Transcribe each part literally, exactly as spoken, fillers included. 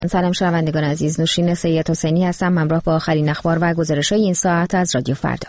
سلام شنوندگان عزیز، نوشین سید حسینی هستم، همراه با آخرین اخبار و گزارش‌های این ساعت از رادیو فردا.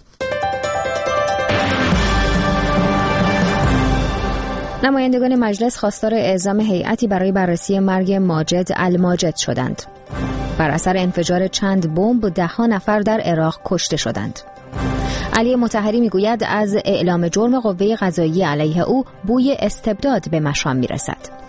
نمایندگان مجلس خواستار اعزام هیئتی برای بررسی مرگ ماجد الماجد شدند. بر اثر انفجار چند بمب ده‌ها نفر در عراق کشته شدند. علی مطهری میگوید از اعلام جرم قوه قضاییه علیه او بوی استبداد به مشام میرسد.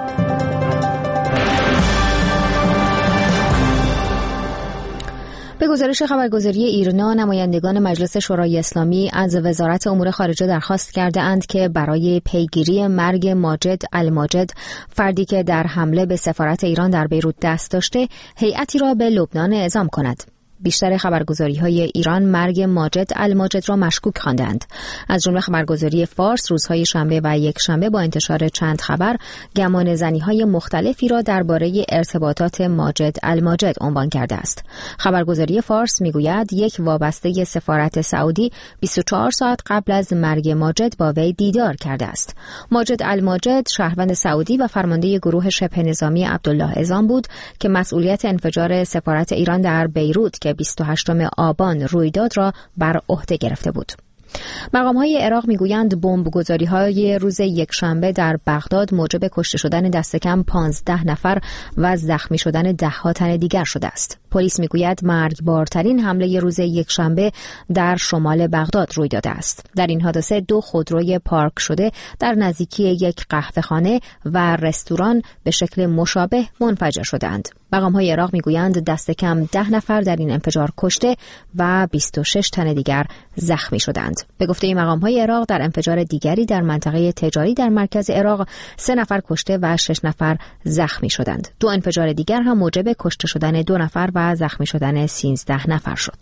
به گزارش خبرگزاری ایرنا، نمایندگان مجلس شورای اسلامی از وزارت امور خارجه درخواست کرده اند که برای پیگیری مرگ ماجد الماجد، فردی که در حمله به سفارت ایران در بیروت دست داشته، هیئتی را به لبنان اعزام کند. بیشتر خبرگزاری‌های ایران مرگ ماجد الماجد را مشکوک خواندند. از جمله خبرگزاری فارس روزهای شنبه و یک شنبه با انتشار چند خبر گمان زنی‌های مختلفی را درباره ارتباطات ماجد الماجد عنوان کرده است. خبرگزاری فارس میگوید یک وابسته سفارت سعودی بیست و چهار ساعت قبل از مرگ ماجد با وی دیدار کرده است. ماجد الماجد شهروند سعودی و فرمانده گروه شبه نظامی عبدالله اذان بود که مسئولیت انفجار سفارت ایران در بیروت که بیست و هشتم آبان رویداد را بر عهده گرفته بود. مقام‌های عراق میگویند بمب‌گذاری‌های روز یکشنبه در بغداد موجب کشته شدن دست کم پانزده نفر و زخمی شدن ده‌ها تن دیگر شده است. پلیس میگوید مرگبارترین حمله روز یکشنبه در شمال بغداد روی داده است. در این حادثه دو خودروی پارک شده در نزدیکی یک قهوه‌خانه و رستوران به شکل مشابه منفجر شدند. مقام‌های عراق میگویند دست کم ده نفر در این انفجار کشته و بیست و شش تن دیگر زخمی شدند. به گفته مقام‌های عراق در انفجار دیگری در منطقه تجاری در مرکز عراق سه نفر کشته و شش نفر زخمی شدند. دو انفجار دیگر هم موجب کشته شدن دو نفر و زخمی شدن سیزده نفر شد.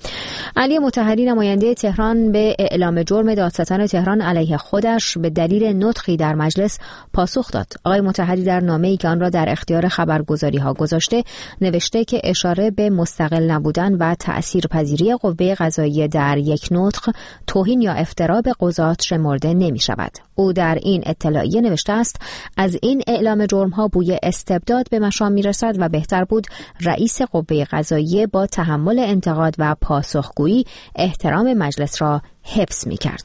علی مطهری نماینده تهران به اعلام جرم دادستان تهران علیه خودش به دلیل نطقی در مجلس پاسخ داد. آقای مطهری در نامه‌ای که آن را در اختیار خبرگزاری‌ها گذاشته نوشته که اشاره به مستقل نبودن و تأثیرپذیری قوه قضاییه در یک نطق توهین یا افترا به قضات شمرده نمی‌شود. او در این اطلاعیه نوشته است از این اعلام جرم‌ها بوی استبداد به مشام می‌رسد و بهتر بود رئیس قوه قضاییه با تحمل انتقاد و پاسخگویی احترام مجلس را حفظ می‌کرد.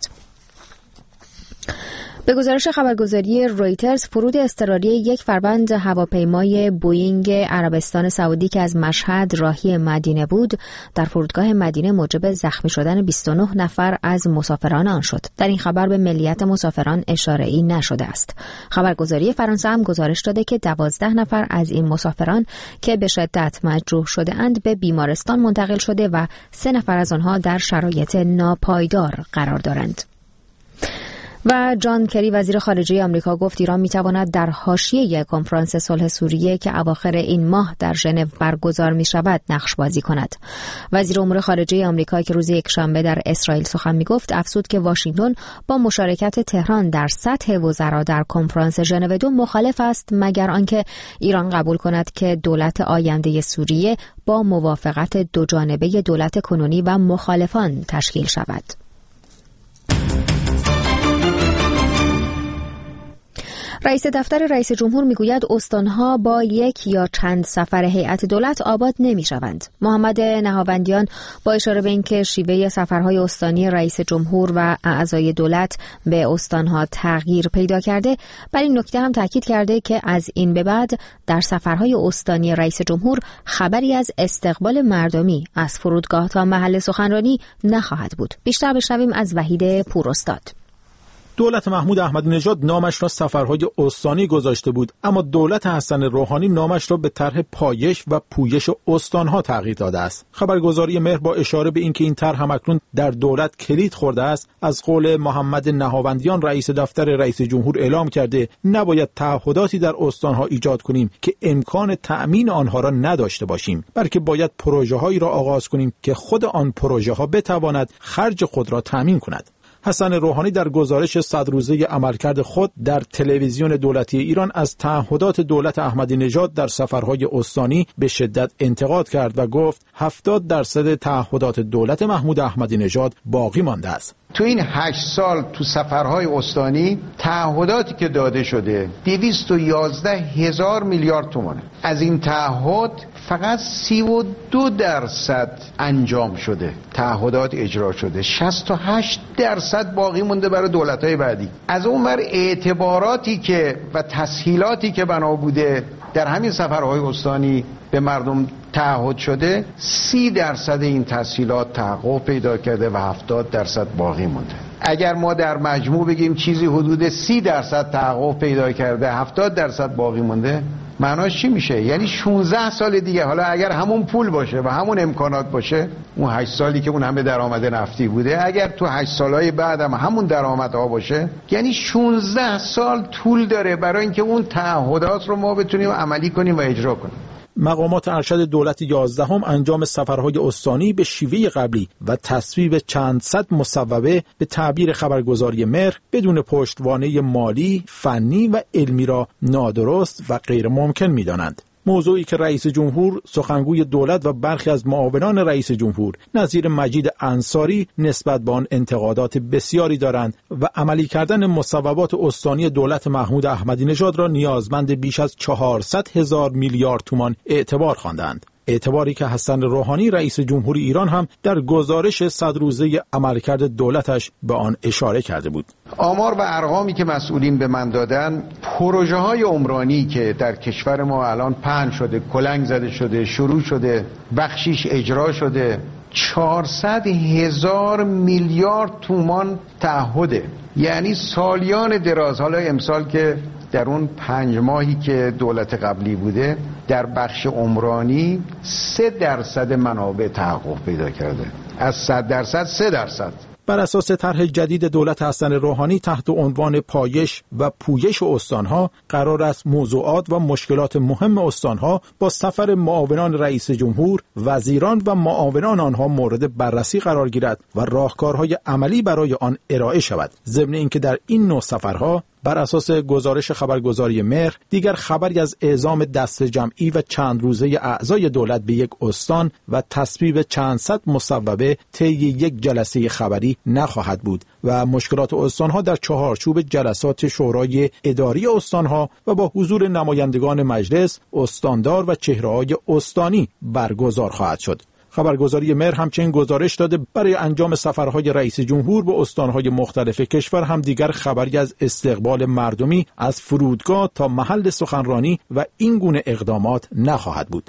به گزارش خبرگزاری رویترز، فرود اضطراری یک فروند هواپیمای بوئینگ عربستان سعودی که از مشهد راهی مدینه بود در فرودگاه مدینه موجب زخمی شدن بیست و نه نفر از مسافران آن شد. در این خبر به ملیت مسافران اشاره‌ای نشده است. خبرگزاری فرانسه هم گزارش داده که دوازده نفر از این مسافران که به شدت مجروح شده اند به بیمارستان منتقل شده و سه نفر از آنها در شرایط ناپایدار قرار دارند. و جان کری وزیر خارجه آمریکا گفت ایران میتواند در حاشیه کنفرانس صلح سوریه که اواخر این ماه در ژنو برگزار میشود نقش بازی کند. وزیر امور خارجه آمریکا که روز یکشنبه در اسرائیل سخن میگفت افزود که واشنگتن با مشارکت تهران در سطح وزرا در کنفرانس ژنو دو مخالف است مگر آنکه ایران قبول کند که دولت آینده سوریه با موافقت دوجانبه دولت کنونی و مخالفان تشکیل شود. رئیس دفتر رئیس جمهور میگوید استانها با یک یا چند سفر هیئت دولت آباد نمیشوند. محمد نهاوندیان با اشاره به اینکه شیوه سفرهای استانی رئیس جمهور و اعضای دولت به استانها تغییر پیدا کرده، بر این نکته هم تاکید کرده که از این به بعد در سفرهای استانی رئیس جمهور خبری از استقبال مردمی از فرودگاه تا محل سخنرانی نخواهد بود. بیشتر بشنویم از وحید پوراستاد. دولت محمود احمدی نژاد نامش را سفرهای استانی گذاشته بود، اما دولت حسن روحانی نامش را به طرح پایش و پویش استانها تغییر داده است. خبرگزاری مهر با اشاره به اینکه این طرح همکنون در دولت کلید خورده است، از قول محمد نهاوندیان رئیس دفتر رئیس جمهور اعلام کرده نباید تعهداتی در استانها ایجاد کنیم که امکان تأمین آنها را نداشته باشیم، بلکه باید پروژه‌هایی را آغاز کنیم که خود آن پروژه‌ها بتواند خرج خود را تأمین کند. حسن روحانی در گزارش صد روزه عملکرد خود در تلویزیون دولتی ایران از تعهدات دولت احمدی نژاد در سفرهای استانی به شدت انتقاد کرد و گفت هفتاد درصد تعهدات دولت محمود احمدی نژاد باقی مانده است. تو این هشت سال تو سفرهای استانی تعهداتی که داده شده دویست و یازده هزار میلیارد تومانه. از این تعهد فقط سی و دو درصد انجام شده، تعهدات اجرا شده، شصت و هشت درصد باقی مونده برای دولت‌های بعدی. از اون ور اعتباراتی که و تسهیلاتی که بنا بوده در همین سفرهای استانی به مردم تعهد شده، سی درصد این تسهیلات تحقق پیدا کرده و هفتاد درصد باقی مونده. اگر ما در مجموع بگیم چیزی حدود سی درصد تحقق پیدا کرده، هفتاد درصد باقی مونده، معناش چی میشه؟ یعنی شانزده سال دیگه، حالا اگر همون پول باشه و همون امکانات باشه، اون هشت سالی که اون همه درآمد نفتی بوده، اگر تو هشت سالهای بعد هم همون درآمدها باشه، یعنی شانزده سال طول داره برای اینکه اون تعهدات رو ما بتونیم عملی کنیم و اجرا کنیم. مقامات ارشد دولت یازدهم انجام سفرهای استانی به شیوه قبلی و تصویب چند صد مصوبه به تعبیر خبرگزاری مهر بدون پشتوانه مالی، فنی و علمی را نادرست و غیر ممکن می‌دانند. موضوعی که رئیس جمهور، سخنگوی دولت و برخی از معاونان رئیس جمهور نظیر مجید انصاری نسبت به آن انتقادات بسیاری دارند و عملی کردن مصوبات استانی دولت محمود احمدی نژاد را نیازمند بیش از چهارصد هزار میلیارد تومان اعتبار خواندند. اعتباری که حسن روحانی رئیس جمهوری ایران هم در گزارش صد روزه عملکرد دولتش به آن اشاره کرده بود. آمار و ارقامی که مسئولین به من دادن، پروژه های عمرانی که در کشور ما الان پهن شده، کلنگ زده شده، شروع شده، بخشیش اجرا شده، چهارصد هزار میلیارد تومان تعهده. یعنی سالیان دراز، حالا امسال که در اون پنج ماهی که دولت قبلی بوده، در بخش عمرانی سه درصد منابع تحقق پیدا کرده، از صد درصد سه درصد. بر اساس طرح جدید دولت حسن روحانی تحت عنوان پایش و پویش استانها قرار است موضوعات و مشکلات مهم استانها با سفر معاونان رئیس جمهور، وزیران و معاونان آنها مورد بررسی قرار گیرد و راهکارهای عملی برای آن ارائه شود. ضمن اینکه در این نوع سفرها بر اساس گزارش خبرگزاری مهر دیگر خبری از اعزام دست جمعی و چند روزه اعضای دولت به یک استان و تصویب چند صد مصوبه طی یک جلسه خبری نخواهد بود و مشکلات استانها در چهارچوب جلسات شورای اداری استانها و با حضور نمایندگان مجلس، استاندار و چهره‌های استانی برگزار خواهد شد. خبرگزاری مهر همچنین گزارش داده برای انجام سفرهای رئیس جمهور به استانهای مختلف کشور هم دیگر خبری از استقبال مردمی از فرودگاه تا محل سخنرانی و این گونه اقدامات نخواهد بود.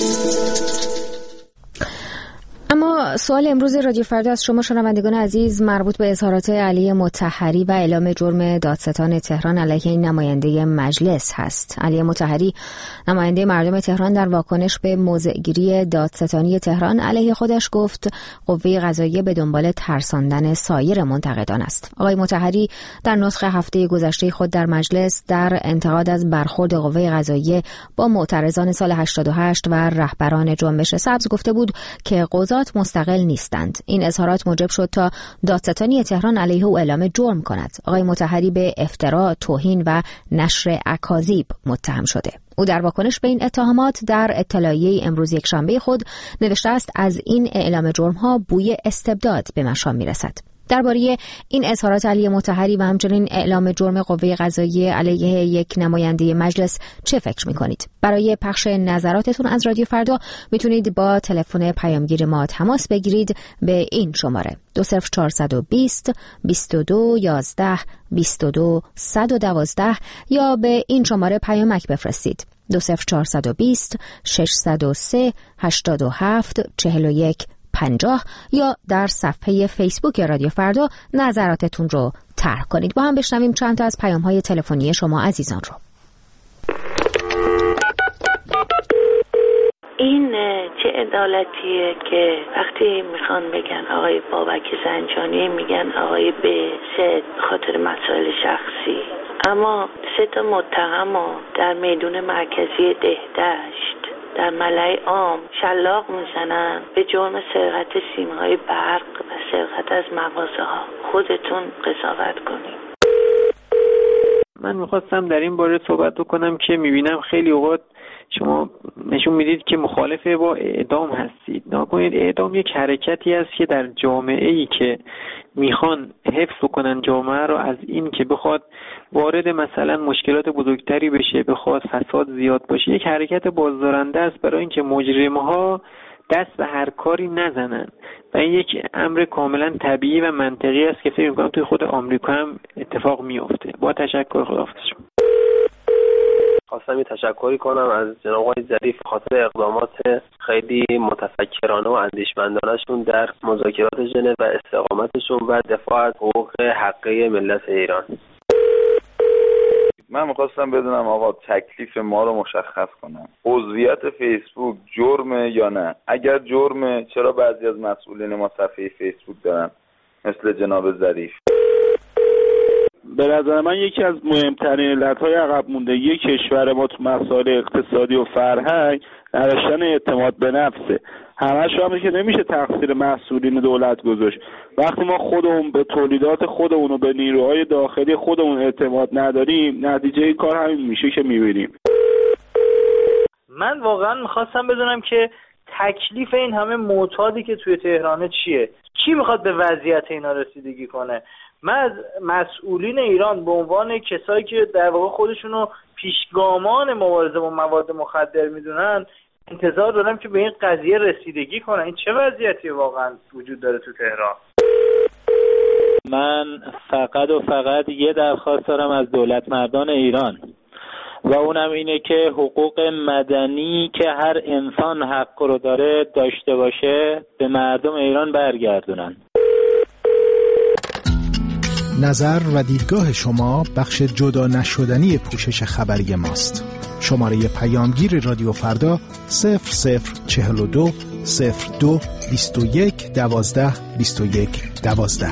اما سوال امروز رادیو فردا از شما شنوندگان عزیز مربوط به اظهارات علی مطهری و اعلام جرم دادستان تهران علیه این نماینده مجلس هست. علی مطهری نماینده مردم تهران در واکنش به موضع‌گیری دادستانی تهران علیه خودش گفت قوه قضاییه به دنبال ترساندن سایر منتقدان است. آقای مطهری در نطق هفته گذشته خود در مجلس در انتقاد از برخورد قوه قضاییه با معترضان سال هشتاد و هشت و رهبران جنبش سبز گفته بود که قضات مستقل نیستند. این اظهارات موجب شد تا دادستانی تهران علیه او اعلام جرم کند. آقای مطهری به افترا، توهین و نشر اکاذیب متهم شده. او در واکنش به این اتهامات در اطلاعیه امروز یکشنبه خود نوشته است از این اعلام جرم‌ها بوی استبداد به مشام می‌رسد. درباره این اظهارات علی مطهری و همچنین اعلام جرم قوه قضاییه علیه یک نماینده مجلس چه فکر می‌کنید؟ برای پخش نظراتتون از رادیو فردا میتونید با تلفن پیامگیر ما تماس بگیرید به این شماره دو صفر چهارصد و بیست بیست و دو یازده بیست و دو صد و دوازده یا به این شماره پیامک بفرستید دو صفر چهارصد و بیست ششصد و سه هشتاد و هفت چهل و یک پنجاه یا در صفحه فیسبوک رادیو فردا نظراتتون رو طرح کنید. با هم بشنویم چند تا از پیام‌های تلفنی شما عزیزان رو. این چه عدالتیه که وقتی میخوان بگن آقای بابک زنجانی میگن آقای به سه خاطر مسائل شخصی، اما سه تا متهم در میدون مرکزی دهدشت در ملأ عام شلاق میزنن به جرم سرقت سیم‌های برق و سرقت از مغازه‌ها. خودتون قضاوت کنید. من میخواستم در این باره صحبت کنم که میبینم خیلی اوقات شما نشون میدید که مخالف با اعدام هستید. نکنید اعدام یک حرکتی است که در جامعه‌ای که میخوان حفظ کنن جامعه رو از این که بخواد وارد مثلا مشکلات بزرگتری بشه، بخواد فساد زیاد باشه، یک حرکت بازدارنده است برای اینکه مجرم‌ها دست به هر کاری نزنن و این یک امر کاملا طبیعی و منطقی است که فکر می‌کنم توی خود آمریکا هم اتفاق میفته. با تشکر، خداحافظ شما. خواستم یه تشکری کنم از جناب آقای ظریف خاطر اقدامات خیلی متفکرانه و اندیشمندانه‌شون در مذاکرات ژنو و استقامتشون و دفاع از حقوق حقیقی ملت ایران. من میخواستم بدونم آقا تکلیف ما رو مشخص کنم. عضویت فیسبوک جرمه یا نه؟ اگر جرمه چرا بعضی از مسئولین ما صفحه فیسبوک دارن مثل جناب ظریف؟ به نظر من یکی از مهمترین علتهای عقب موندگی کشور ما تو مسائل اقتصادی و فرهنگ نداشتن اعتماد به نفسه. همش هم که نمیشه تقصیر مسئولین دولت گذاشت. وقتی ما خودمون به تولیدات خودمون و به نیروهای داخلی خودمون اعتماد نداریم، نتیجه این کار همین میشه که میبینیم. من واقعا میخواستم بدونم که تکلیف این همه معتادی که توی تهرانه چیه؟ کی میخواد به وضعیت اینا رسیدگی کنه؟ من از مسئولین ایران به عنوان کسایی که در واقع خودشونو پیشگامان مبارزه با مواد مخدر میدونن انتظار دارم که به این قضیه رسیدگی کنن. این چه وضعیتی واقعا وجود داره تو تهران؟ من فقط و فقط یه درخواست دارم از دولت مردان ایران و اونم اینه که حقوق مدنی که هر انسان حق رو داره داشته باشه به مردم ایران برگردونن. نظر و دیدگاه شما بخش جدا نشدنی پوشش خبری ماست. شماره پیامگیر رادیو فردا صفر صفر چهل و دو صفر دو بیست و یک دوازده بیست و یک دوازده.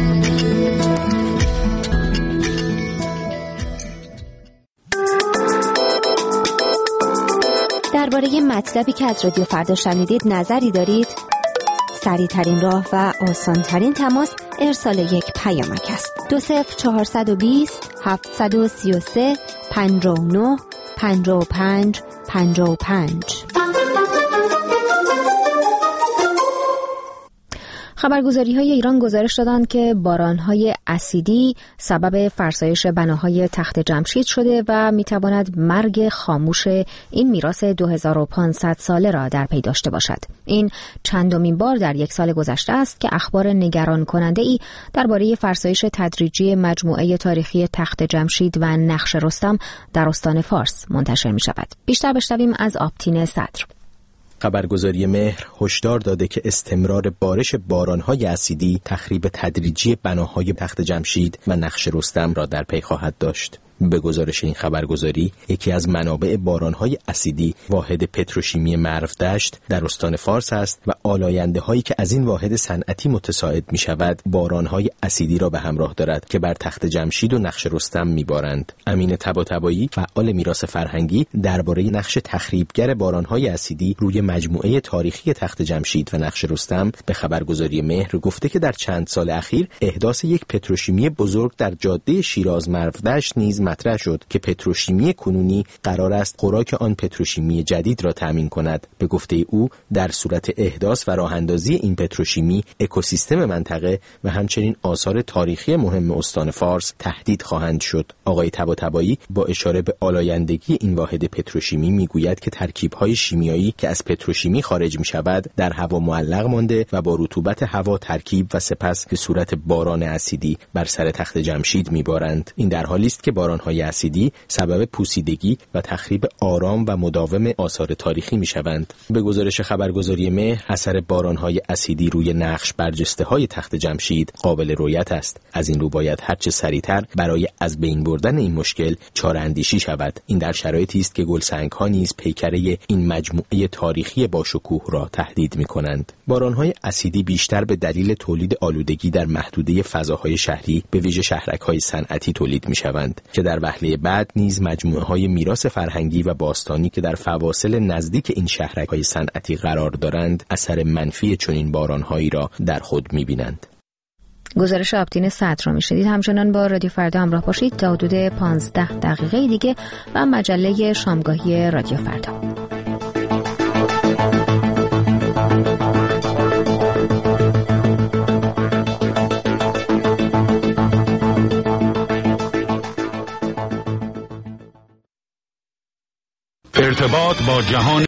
درباره مطلبی که از رادیو فردا شنیدید نظری دارید؟ سریع ترین راه و آسان ترین تماس ارسال یک پیامک است. دو صفر چهارصد و بیست هفتصد و سی و سه پنجاه و نه پنجاه و پنج پنجاه و پنج. خبرگزاری‌های ایران گزارش دادند که باران‌های اسیدی سبب فرسایش بناهای تخت جمشید شده و می‌تواند مرگ خاموش این میراث دو هزار و پانصد ساله را در پی داشته باشد. این چندمین بار در یک سال گذشته است که اخبار نگران کننده‌ای درباره فرسایش تدریجی مجموعه تاریخی تخت جمشید و نقش رستم در استان فارس منتشر می‌شود. بیشتر بشنویم از آبتین صدر. خبرگزاری مهر هشدار داده که استمرار بارش باران‌های اسیدی تخریب تدریجی بناهای تخت جمشید و نقش رستم را در پی خواهد داشت. به گزارش این خبرگزاری، یکی از منابع باران‌های اسیدی واحد پتروشیمی مرودشت در استان فارس است و آلاینده‌هایی که از این واحد صنعتی متساعد می‌شود، باران‌های اسیدی را به همراه دارد که بر تخت جمشید و نقش رستم می‌بارند. امین طباطبایی، فعال میراث فرهنگی، درباره نقش تخریبگر باران‌های اسیدی روی مجموعه تاریخی تخت جمشید و نقش رستم به خبرگزاری مهر گفته که در چند سال اخیر احداث یک پتروشیمی بزرگ در جاده شیراز مرودشت نیز مطرح شد که پتروشیمی کنونی قرار است خوراک آن پتروشیمی جدید را تامین کند. به گفته او در صورت احداث و راه‌اندازی این پتروشیمی اکوسیستم منطقه و همچنین آثار تاریخی مهم استان فارس تهدید خواهند شد. آقای طباطبایی با اشاره به آلایندگی این واحد پتروشیمی میگوید که ترکیب‌های شیمیایی که از پتروشیمی خارج می‌شود در هوا معلق مانده و با رطوبت هوا ترکیب و سپس به صورت باران اسیدی بر سر تخت جمشید می‌بارند. این در حالی است که باران‌های اسیدی سبب پوسیدگی و تخریب آرام و مداوم آثار تاریخی می‌شوند. به گزارش خبرگزاری مهر، اثر باران‌های اسیدی روی نقش برجسته‌های تخت جمشید قابل رؤیت است. از این رو باید هرچه سریعتر برای از بین بردن این مشکل چاره‌اندیشی شود. این در شرایطی است که گلسنگ‌ها نیز پیکره این مجموعه تاریخی با شکوه را تهدید می‌کنند. باران‌های اسیدی بیشتر به دلیل تولید آلودگی در محدوده فضاهای شهری، به ویژه شهرک‌های صنعتی تولید می‌شوند که در وهله بعد نیز مجموعه‌های میراث فرهنگی و باستانی که در فواصل نزدیک این شهرک‌های صنعتی قرار دارند اثر منفی چنین باران‌هایی را در خود می‌بینند. گزارش آبتین صدر را میشنید. همچنان با رادیو فردا همراه باشید تا حدود پانزده دقیقه دیگه و مجله شامگاهی رادیو فردا. ارتباط با جهان